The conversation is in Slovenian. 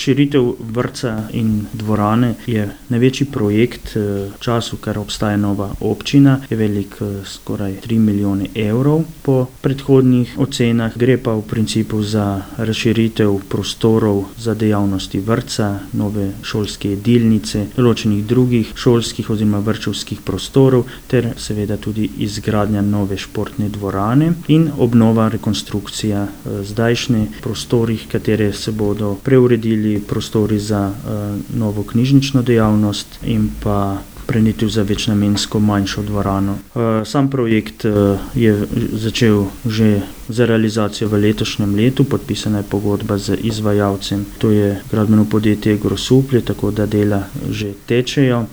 Razširitev vrtca in dvorane je največji projekt v času, kar obstaja nova občina, je velik skoraj 3 milijone evrov po predhodnih ocenah. Gre pa v principu za razširitev prostorov za dejavnosti vrtca, nove šolske jedilnice, določenih drugih šolskih oziroma vrtčevskih prostorov ter seveda tudi izgradnja nove športne dvorane in obnova, rekonstrukcija zdajšnje prostorih, katere se bodo preuredili prostori za novo knjižnično dejavnost in pa preneti za večnamensko manjšo dvorano. Sam projekt je začel že za realizacijo v letošnjem letu, podpisana je pogodba z izvajalcem, to je gradbeno podjetje Grosuplje, tako da dela že tečejo.